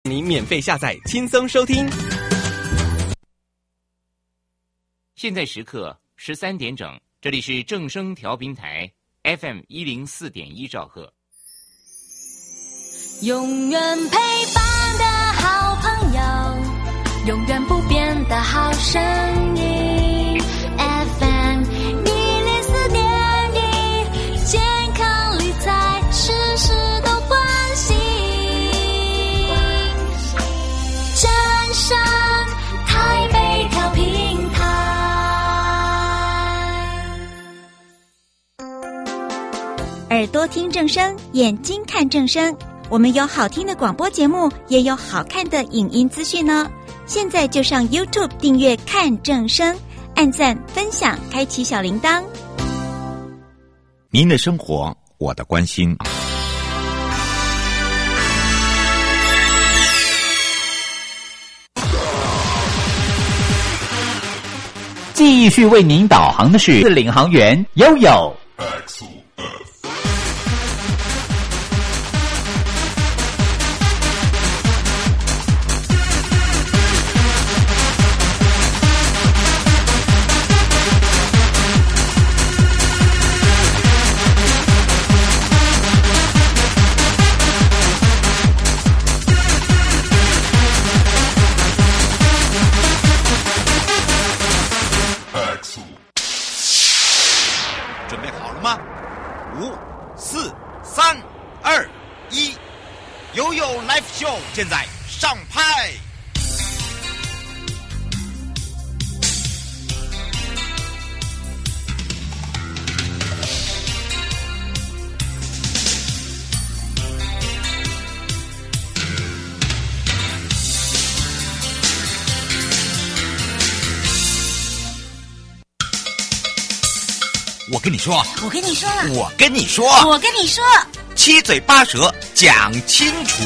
你免费下载，轻松收听。 现在时刻13点整，这里是正声调频台 FM104.1兆赫。 永远陪伴的好朋友，永远不变的好声音 FM104.1，健康理财事事都关心，正声台北调频台。 耳朵听正声，眼睛看正声，我们有好听的广播节目，也有好看的影音资讯呢。现在就上 YouTube 订阅看正声，按赞分享，开启小铃铛。 您的生活，我的关心。 继续为您导航的是领航员悠悠。 现在上拍。我跟你说， 我跟你说了， 我跟你说， 我跟你说， 七嘴八舌讲清楚。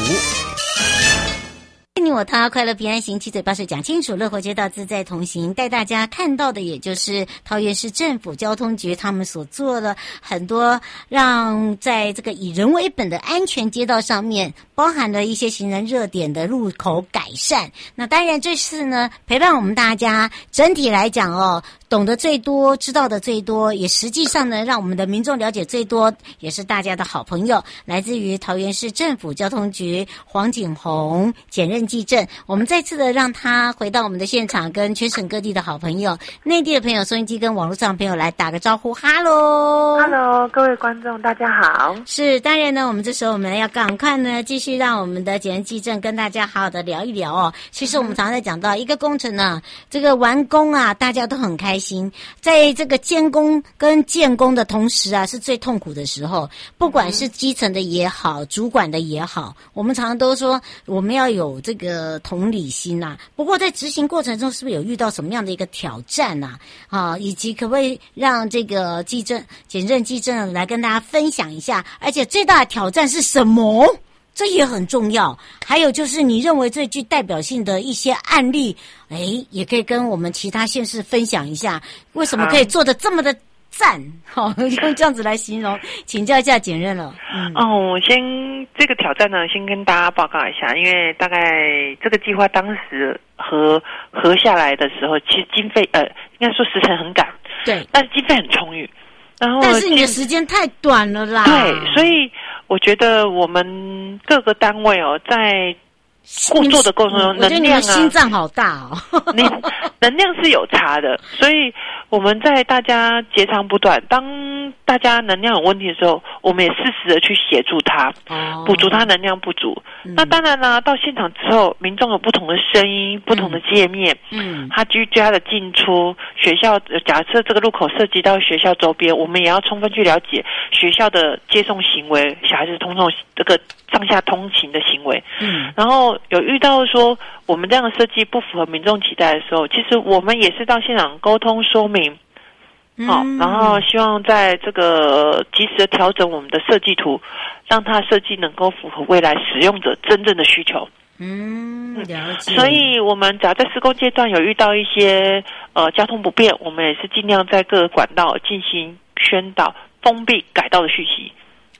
你我他，快乐平安行，七嘴八舌讲清楚，乐活街道自在同行。带大家看到的，也就是桃园市政府交通局他们所做了很多，让在这个以人为本的安全街道上面，包含了一些行人热点的路口改善。那当然这次呢，陪伴我们大家，整体来讲懂得最多，知道的最多，也实际上呢，让我们的民众了解最多，也是大家的好朋友，来自于桃园市政府交通局黄景宏检任技正。我们再次的让他回到我们的现场，跟全省各地的好朋友、内地的朋友、收音机跟网络上的朋友来打个招呼。哈喽， 各位观众，大家好。 是，当然呢，我们这时候我们要赶快呢，继续让我们的检任技正跟大家好好的聊一聊哦。其实我们常常在讲到一个工程呢，这个完工啊，大家都很开心。在这个监工跟建工的同时啊，是最痛苦的时候。不管是基层的也好，主管的也好，我们常常都说我们要有这个同理心啊。不过在执行过程中，是不是有遇到什么样的一个挑战啊？以及可不可以让这个检任技正来跟大家分享一下？而且最大的挑战是什么？这也很重要。还有就是你认为最具代表性的一些案例，也可以跟我们其他县市分享一下，为什么可以做得这么的赞？用这样子来形容，请教一下检任了。 我先这个挑战呢，先跟大家报告一下，因为大概这个计划当时核下来的时候，其实经费应该说时程很赶，对，但是经费很充裕。然后但是你的时间太短了啦。对，所以我觉得我们各个单位在做的过程中，能量心脏好大能量是有差的，所以我们在大家截长补短，当大家能量有问题的时候，我们也适时的去协助他，补足他能量不足。那当然啦，到现场之后，民众有不同的声音、不同的界面，他居家的进出学校，假设这个路口涉及到学校周边，我们也要充分去了解学校的接送行为，小孩子这个上下通勤的行为。然后有遇到说我们这样的设计不符合民众期待的时候，其实我们也是到现场沟通说明。然后希望在这个及时的调整我们的设计图，让它设计能够符合未来使用者真正的需求。了解。所以我们只要在施工阶段有遇到一些交通不便，我们也是尽量在各个管道进行宣导、封闭改道的讯息。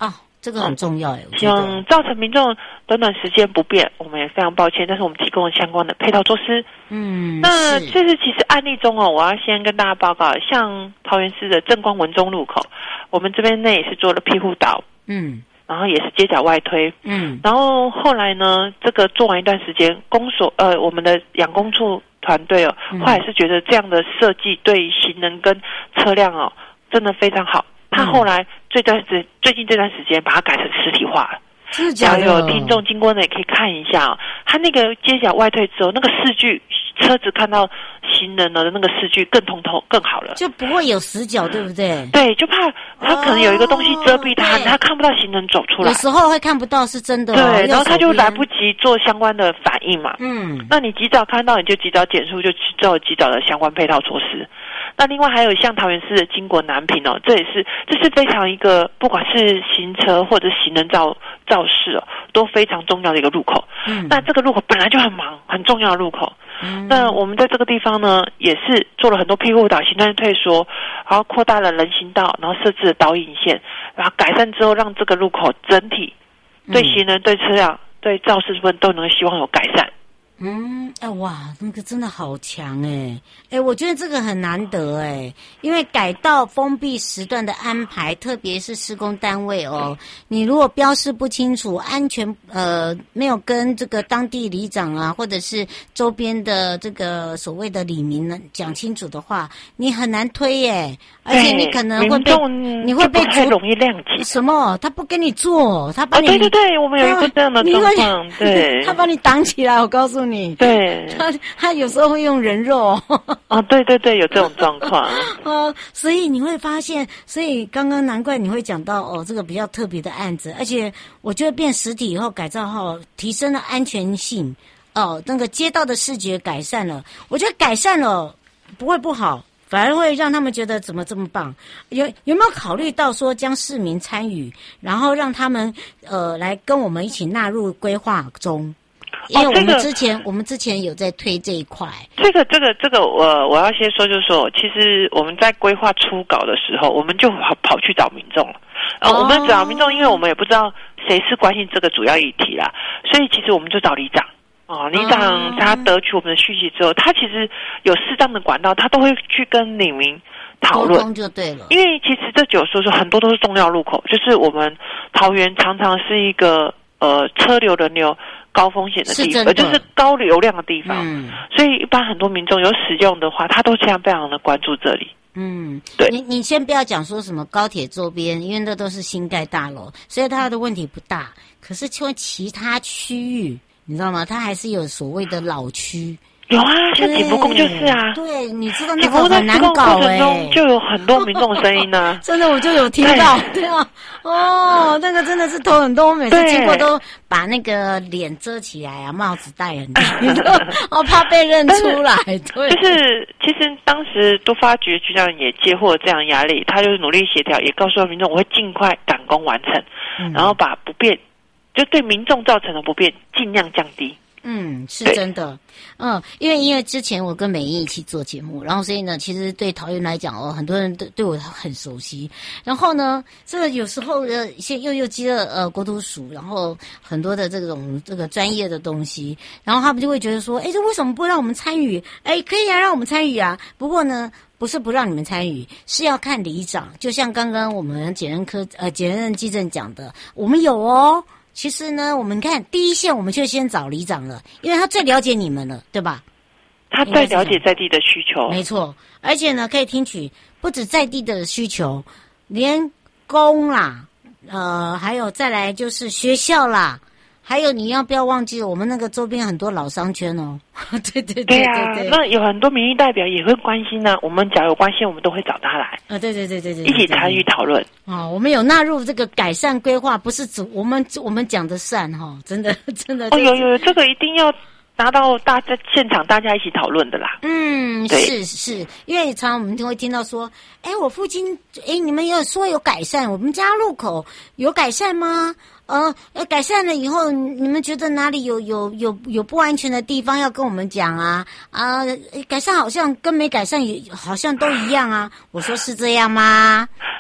这个很重要哎，我觉想造成民众短短时间不便，我们也非常抱歉，但是我们提供了相关的配套措施。那这是其实案例中哦，我要先跟大家报告，像桃园市的正光文中路口，我们这边呢也是做了庇护岛，然后也是街角外推，然后后来呢，这个做完一段时间，我们的养工处团队哦，后来是觉得这样的设计对行人跟车辆哦，真的非常好。他后来最近这段时间把它改成实体化了。 真的假的？ 有听众经过呢，也可以看一下哦。它那个街角外退之后，那个视距，车子看到行人的那个视距更通透、更好了， 就不会有死角，对不对？ 对，就怕他可能有一个东西遮蔽他，他看不到行人走出来。 有时候会看不到，是真的。 对，然后他就来不及做相关的反应嘛。那你及早看到，你就及早减速，就做及早的相关配套措施。那另外还有像桃园市的经国南平哦，这是非常一个不管是行车或者行人肇事哦，都非常重要的一个路口。那这个路口本来就很忙，很重要的路口。那我们在这个地方呢，也是做了很多庇护岛、行人退缩，然后扩大了人行道，然后设置了导引线，然后改善之后，让这个路口整体对行人、对车辆、对肇事部分都能希望有改善。 哇，那个真的好强我觉得这个很难得因为改道封闭时段的安排，特别是施工单位哦，你如果标示不清楚，安全没有跟这个当地里长啊，或者是周边的这个所谓的里民呢讲清楚的话，你很难推而且你可能会被你会被太容易谅解。 什么？他不跟你做，他把你对，我们有一个这样的状况，对， 他把你挡起来，我告诉你， 对， 他有时候会用人肉对，有这种状况所以你会发现，所以刚刚难怪你会讲到这个比较特别的案子，而且我觉得变实体以后改造后提升了安全性那个街道的视觉改善了，我觉得改善了不会不好，反而会让他们觉得怎么这么棒。有没有考虑到说将市民参与，然后让他们来跟我们一起纳入规划中？因为我们之前有在推这一块。 这个我要先说，就是说，其实我们在规划初稿的时候，我们就跑去找民众了。我们找民众，因为我们也不知道谁是关心这个主要议题啦，所以其实我们就找里长。里长他得取我们的讯息之后，他其实有适当的管道，他都会去跟里民讨论， 沟通就对了。 因为其实这有时候说很多都是重要路口，就是我们桃园常常是一个车流人流高风险的地方，就是高流量的地方，所以一般很多民众有使用的话，他都非常的关注这里。对。 你先不要讲说什么高铁周边，因为那都是新盖大楼，所以它的问题不大。可是就其他区域，你知道吗？它还是有所谓的老区。 有啊，像景福宫就是啊。 对，你知道那个很难搞就有很多民众声音呢。 真的，我就有听到。对啊，那个真的是头很多，我每次经过都把那个脸遮起来啊，帽子戴很大，怕被认出来。对， 就是其实当时都发局局长也接获这样的压力，他就努力协调，也告诉民众我会尽快赶工完成，然后把不便就对民众造成的不便尽量降低。 是真的。因为之前我跟美英一起做节目，然后所以呢，其实对桃园来讲很多人对我很熟悉。然后呢，这个有时候一些又接了国土署，然后很多的这个专业的东西，然后他们就会觉得说，这为什么不让我们参与？可以啊，让我们参与啊。不过呢，不是不让你们参与，是要看里长。就像刚刚我们检任基政讲的，我们有哦。其实呢，我们看第一线，我们就先找里长了，因为他最了解你们了，对吧？ 他最了解在地的需求， 没错。而且呢，可以听取不止在地的需求，连公啦，还有再来就是学校啦，还有你要不要忘记我们那个周边很多老商圈哦。对啊，那有很多民意代表也会关心呢。我们只要有关心，我们都会找他来。 对， 一起参与讨论。 我们有纳入这个改善规划，不是只我们讲的善真的。 有这个一定要拿到现场大家一起讨论的啦。 是，因为常常我们就会听到说，我附近你们有说有改善，我们家路口有改善吗？改善了以后，你们觉得哪里有不安全的地方要跟我们讲啊？改善好像跟没改善也好像都一样啊。我说是这样吗？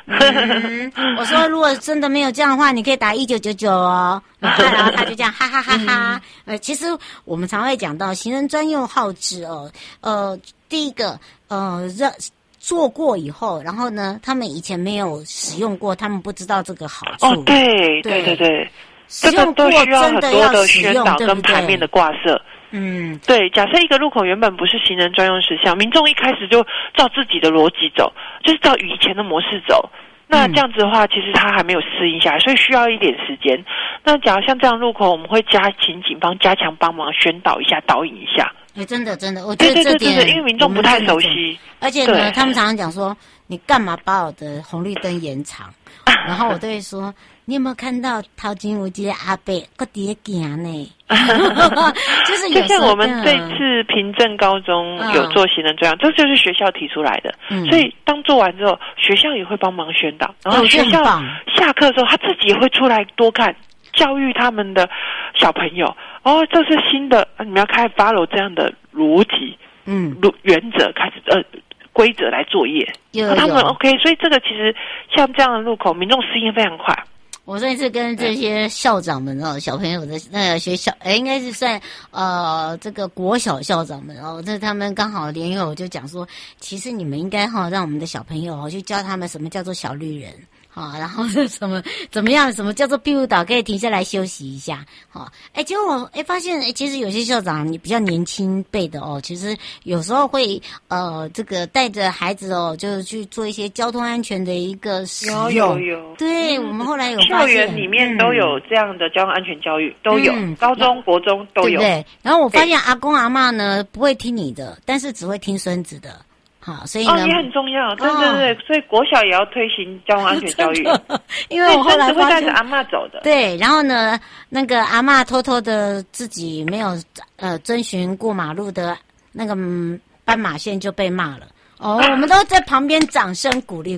我说如果真的没有这样的话，你可以打1999哦。然后他就这样哈哈哈哈。其实我们常会讲到行人专用号志哦，第一个做过以后，然后呢，他们以前没有使用过，他们不知道这个好处。 对， 使用过真的要使用， 宣导跟牌面的挂设。对，假设一个路口原本不是行人专用事项，民众一开始就照自己的逻辑走，就是照以前的模式走。那这样子的话，其实他还没有适应下来，所以需要一点时间。那假如像这样路口，我们会请警方加强帮忙宣导一下、导引一下。 真的，我觉得这点， 因为民众不太熟悉， 而且呢，他们常常讲说，你干嘛把我的红绿灯延长？然后我都会说，你有没有看到头前有一个阿伯搁伫咧行呢？就是有就像我们这次平镇高中有做行人专用，这就是学校提出来的。所以当做完之后，学校也会帮忙宣导，然后学校下课的时候，他自己也会出来多看，教育他们的小朋友。这是新的，你们要开始 follow 这样的逻辑，原则开始规则来作业。他们 OK， 所以这个其实像这样的路口，民众适应非常快。 我上一次跟这些校长们小朋友的那个学校，应该是算这个国小校长们这他们刚好联友就讲说，其实你们应该让我们的小朋友去教他们什么叫做小绿人。然后是怎么样？什么叫做庇护岛？可以停下来休息一下。结果我发现其实有些校长你比较年轻辈的其实有时候会这个带着孩子就是去做一些交通安全的一个使用。有。对，我们后来有发现校园里面都有这样的交通安全教育，都有，高中、国中都有。 对。然后我发现阿公阿嬷呢不会听你的，但是只会听孙子的。好，所以呢， 也很重要，对，所以国小也要推行交通安全教育， 因为我后来会带着阿嬷走的， 对，然后呢，那个阿嬷偷偷的自己没有遵循过马路的那个斑马线就被骂了。我们都在旁边掌声鼓励。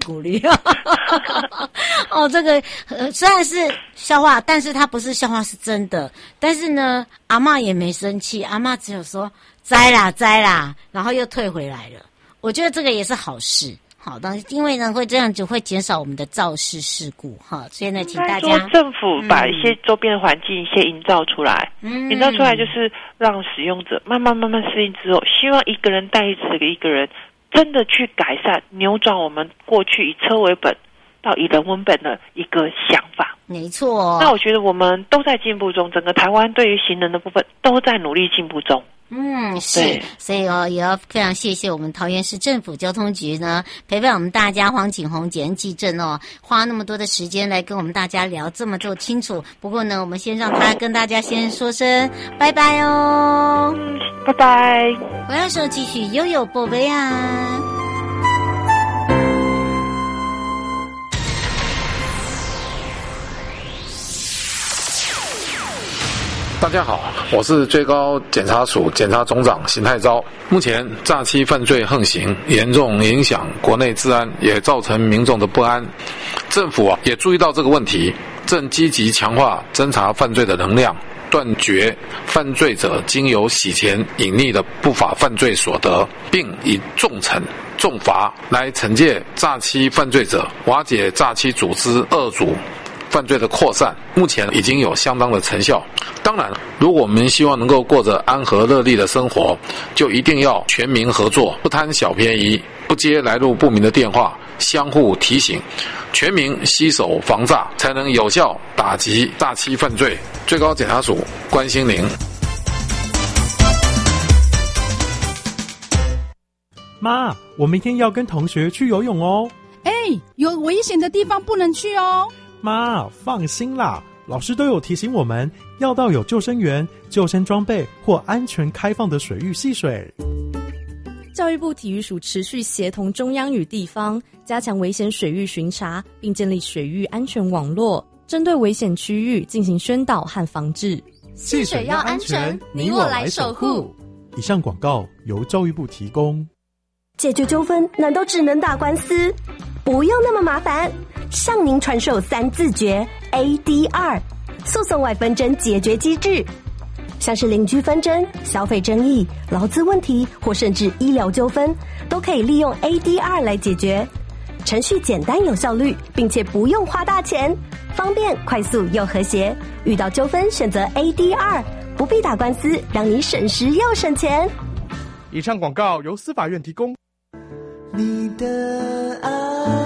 这个虽然是笑话，但是它不是笑话，是真的。但是呢，阿嬷也没生气，阿嬷只有说栽啦，然后又退回来了。我觉得这个也是好事，好的，因为呢会这样就会减少我们的肇事事故所以呢，请大家政府把一些周边的环境一些营造出来，营造出来就是让使用者慢慢适应之后，希望一个人带一个人真的去改善、扭转我们过去以车为本到以人为本的一个想法。 没错。 那我觉得我们都在进步中，整个台湾对于行人的部分都在努力进步中。 是，所以也要非常谢谢我们桃园市政府交通局呢，陪伴我们大家黄景宏检验技正花那么多的时间来跟我们大家聊这么多清楚。不过呢，我们先让他跟大家先说声拜拜哦。 拜拜。 我要说继续悠悠宝贝啊。 大家好，我是最高检察署检察总长邢泰钊。目前诈欺犯罪横行，严重影响国内治安，也造成民众的不安。政府也注意到这个问题，正积极强化侦查犯罪的能量，断绝犯罪者经由洗钱隐匿的不法犯罪所得，并以重惩重罚来惩戒诈欺犯罪者，瓦解诈欺组织恶组犯罪的扩散，目前已经有相当的成效。当然，如果我们希望能够过着安和乐利的生活，就一定要全民合作，不贪小便宜，不接来路不明的电话，相互提醒，全民携手防诈，才能有效打击诈欺犯罪。最高检察署关心您。 妈，我明天要跟同学去游泳哦。 有危险的地方不能去哦。 妈，放心啦，老师都有提醒我们要到有救生员、救生装备或安全开放的水域戏水。 教育部体育署持续协同中央与地方，加强危险水域巡查，并建立水域安全网络，针对危险区域进行宣导和防治。 戏水要安全，你我来守护。以上广告由教育部提供。 解决纠纷难道只能打官司？不用那么麻烦，向您传授3字诀 ADR 诉讼外纷争解决机制，像是邻居纷争、消费争议、劳资问题或甚至医疗纠纷，都可以利用 ADR 来解决。 程序简单有效率，并且不用花大钱，方便快速又和谐。遇到纠纷选择 AD2， 不必打官司，让你省时又省钱。 以上广告由司法院提供。 你的爱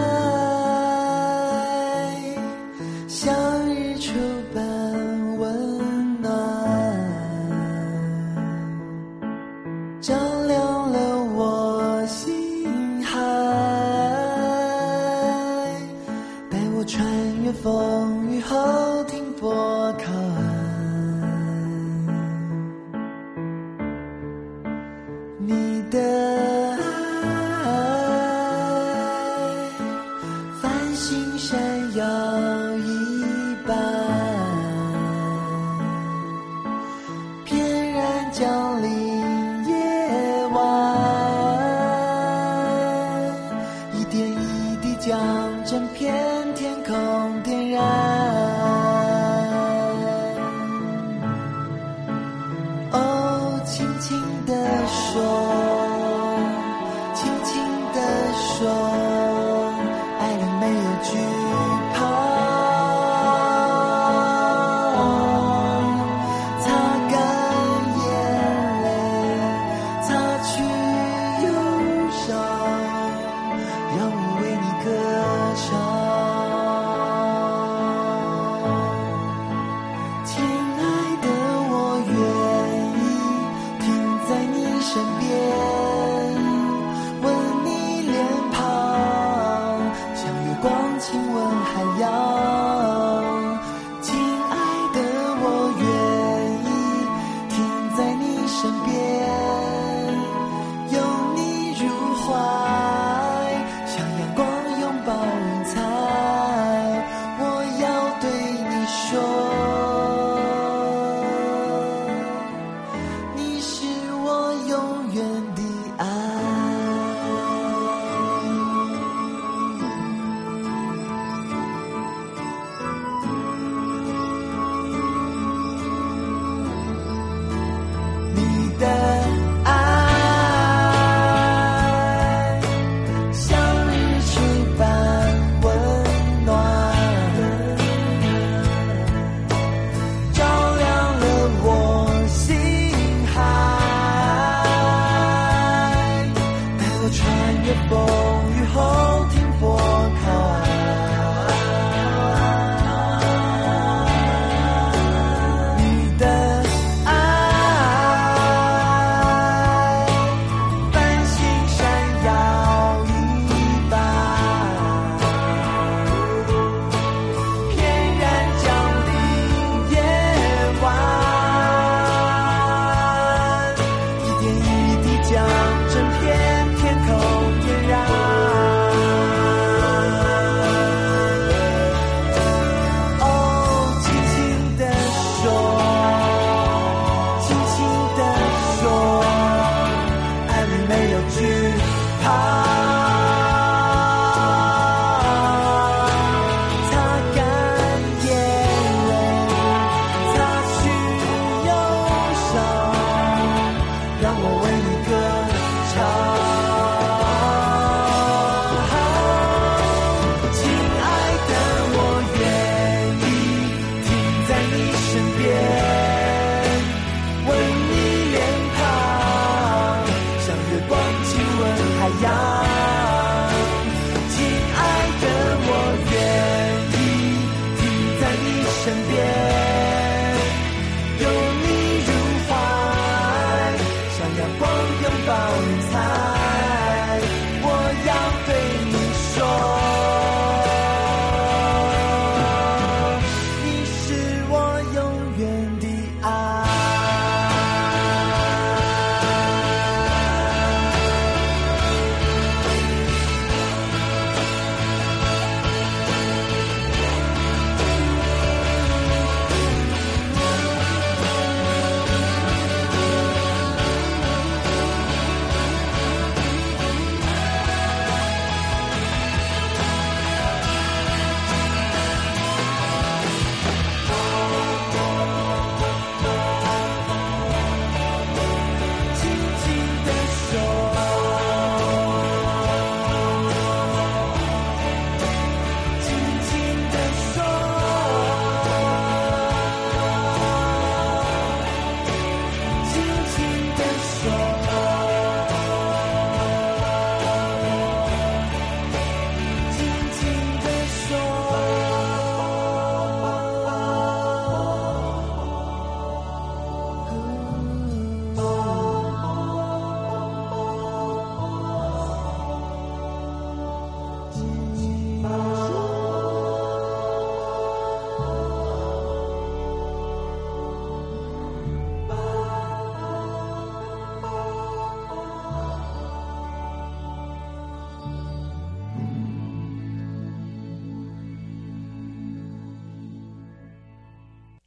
像日出般温暖，照亮了我心海，带我穿越风雨后停泊靠岸。你的闪耀一般，翩然降临夜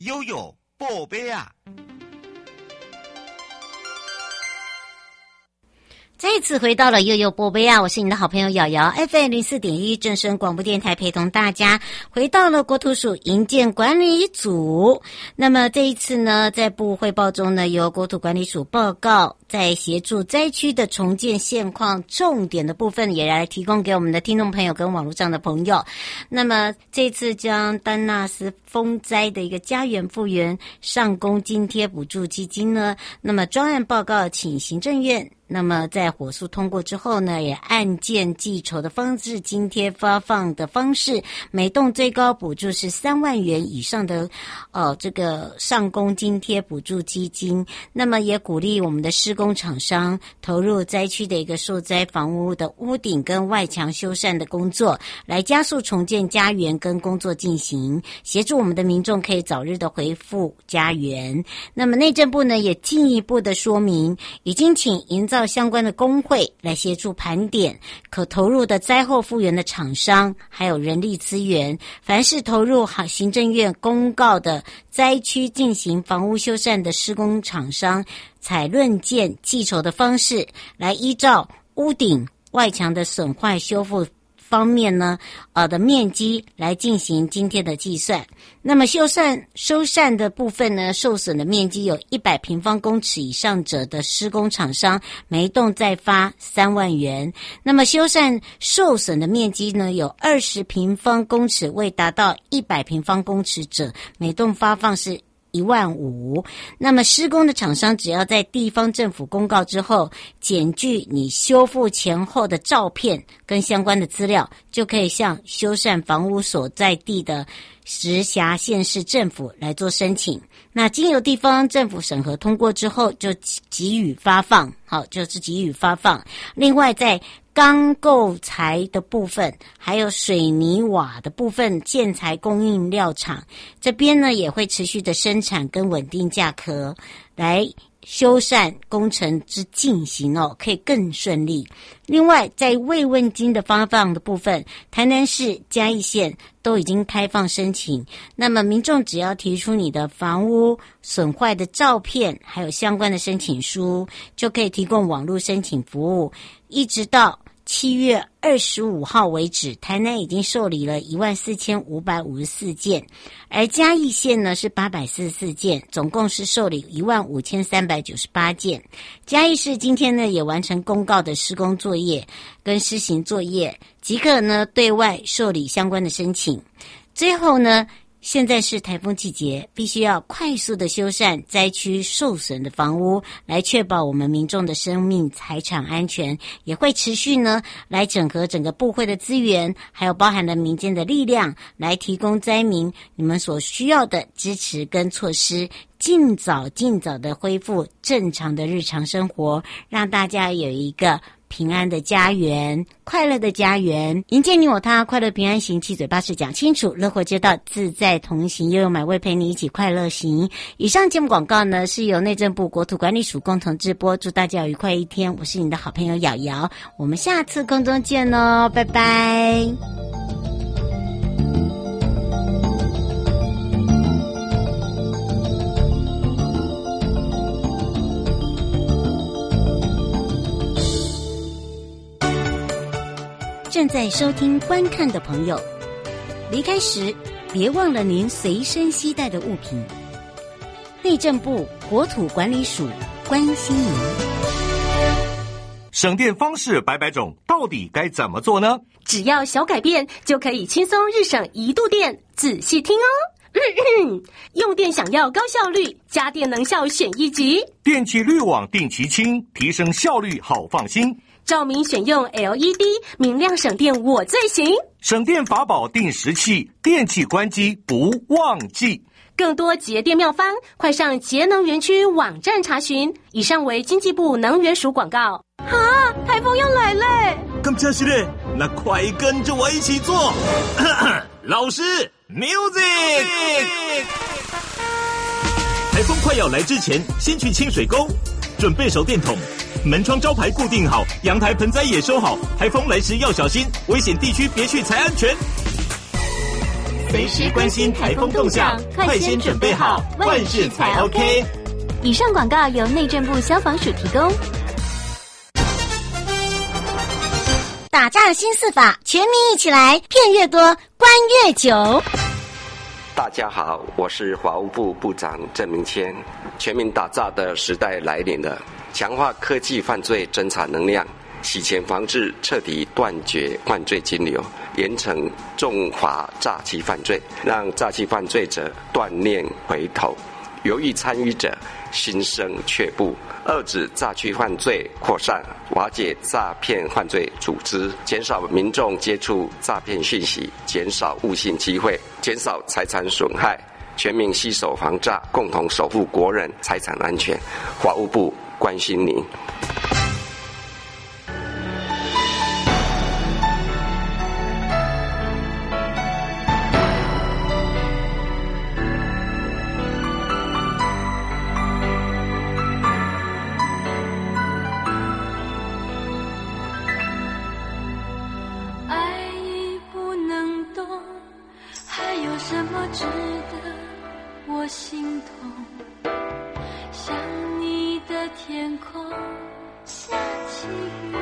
悠悠宝贝啊！ 再一次回到了悠悠波贝啊，我是你的好朋友瑶瑶 FM04.1 正声广播电台，陪同大家回到了国土署营建管理组。那么这一次呢，在部汇报中呢，由国土管理署报告在协助灾区的重建现况重点的部分，也来提供给我们的听众朋友跟网络上的朋友。那么这次将丹纳斯风灾的一个家园复原上工津贴补助基金呢，那么专案报告请行政院那么在火速通过之后呢，也按件计酬的方式，津贴发放的方式，每栋最高补助是3万元以上的这个上工津贴补助基金。那么也鼓励我们的施工厂商投入灾区的一个受灾房屋的屋顶跟外墙修缮的工作，来加速重建家园跟工作进行，协助我们的民众可以早日的恢复家园。那么内政部呢，也进一步的说明，已经请营造相关的工会来协助盘点可投入的灾后复原的厂商，还有人力资源。凡是投入行政院公告的灾区进行房屋修缮的施工厂商，采论件计酬的方式，来依照屋顶外墙的损坏修复方面呢的面积来进行津贴的计算。那么修缮的部分呢，受损的面积有100平方公尺以上者的施工厂商，每一栋再发3万元。那么修缮受损的面积呢，有20平方公尺未达到100平方公尺者，每栋发放是1万5。那么施工的厂商只要在地方政府公告之后，检具你修复前后的照片跟相关的资料，就可以向修缮房屋所在地的直辖县市政府来做申请。那经由地方政府审核通过之后，就给予发放，就是给予发放。另外在钢构材的部分，还有水泥瓦的部分，建材供应料厂这边呢，也会持续的生产跟稳定价格，来修缮工程之进行可以更顺利。另外在慰问金的发放的部分，台南市、嘉义县都已经开放申请。那么民众只要提出你的房屋损坏的照片，还有相关的申请书，就可以提供网络申请服务。一直到7月25号为止，台南已经受理了14554件，而嘉义县呢是844件，总共是受理15398件。嘉义市今天呢也完成公告的施工作业跟施行作业，即可呢对外受理相关的申请。最后呢，现在是台风季节，必须要快速的修缮灾区受损的房屋，来确保我们民众的生命财产安全。也会持续呢来整合整个部会的资源，还有包含了民间的力量，来提供灾民你们所需要的支持跟措施，尽早的恢复正常的日常生活，让大家有一个平安的家园，快乐的家园，迎接你我他，快乐平安行，七嘴八舌讲清楚，乐活街道自在同行，悠悠买味陪你一起快乐行。以上节目广告呢是由内政部国土管理署共同直播，祝大家有愉快一天。我是你的好朋友瑶瑶，我们下次空中见哦，拜拜。正在收听观看的朋友，离开时别忘了您随身携带的物品。内政部国土管理署关心您。 省电方式百百种，到底该怎么做呢？ 只要小改变，就可以轻松日省1度电。仔细听哦。用电想要高效率，家电能效选1级。 电气滤网定期清，提升效率好放心。 照明选用 LED， 明亮省电我最行。 省电法宝定时器，电器关机不忘记。 更多节电妙方，快上节能园区网站查询。以上为经济部能源署广告。 台风要来嘞！ 咁真是嘞，那快跟着我一起做。老师 ，music。台风快要来之前，先去清水沟，准备手电筒。门窗招牌固定好，阳台盆栽也收好，台风来时要小心，危险地区别去才安全。 随时关心台风动向，快先准备好，万事才 OK。 以上广告由内政部消防署提供。 打仗新四法，全民一起来，骗越多，关越久。 大家好，我是法务部部长郑明谦。全民打诈的时代来临了，强化科技犯罪侦查能量，洗钱防治，彻底断绝犯罪金流，严惩重罚诈欺犯罪，让诈欺犯罪者断念回头，犹豫参与者心生却步，遏止诈欺犯罪扩散，瓦解诈骗犯罪组织，减少民众接触诈骗讯息，减少误信机会，减少财产损害，全民携手防诈，共同守护国人财产安全。法务部关心您。 我心痛，像你的天空下起雨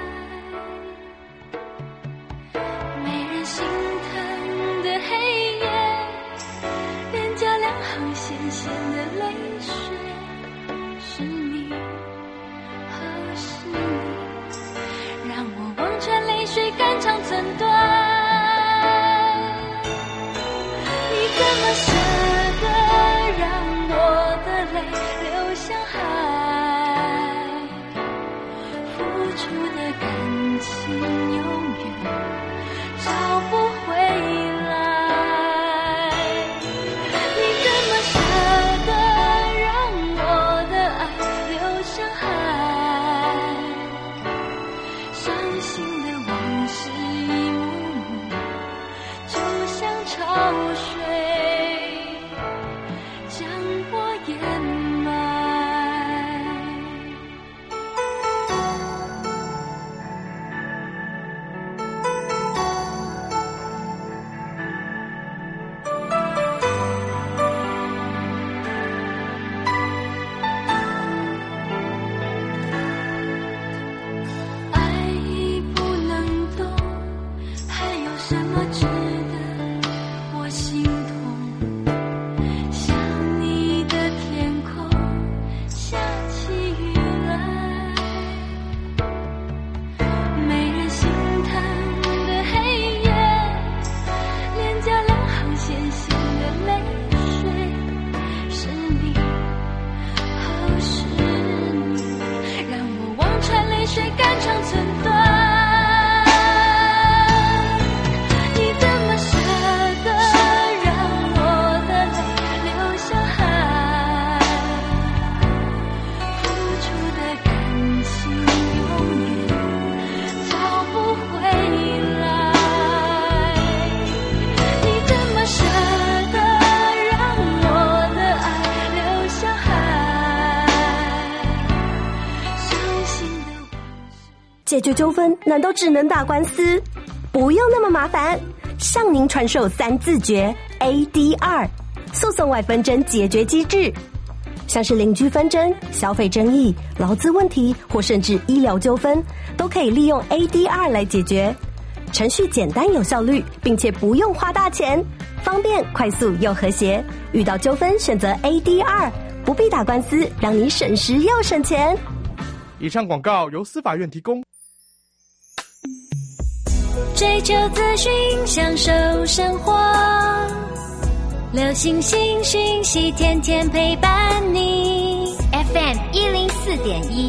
来，没人心疼的黑夜，脸颊两行咸咸的泪水，是你，是你，让我望穿泪水肝肠寸断，你怎么舍让我的泪流向海，付出的感情永远找不回来。你怎么舍得让我的爱流向海，伤心的往事一幕幕，就像潮水将我掩埋。爱已不能动，还有什么值得我心痛？像你的天空下起雨来，没人心疼的黑夜，脸颊两行咸咸的泪水，是你，是你，让我望穿泪水肝肠寸断。你怎么舍得让我的泪流向海，付出的感情永远找不回来。你怎么舍得让我的爱流向海，伤心的解决纠纷难道只能打官司？不用那么麻烦，向您传授3字诀 AD2 诉讼外纷争解决机制，像是邻居纷争、消费争议、劳资问题或甚至医疗纠纷，都可以利用 AD2 来解决。程序简单有效率，并且不用花大钱，方便快速又和谐。遇到纠纷选择 AD2，不必打官司，让你省时又省钱。 以上广告由司法院提供。 追求资讯，享受生活，流行新讯息，天天陪伴你。FM 104.1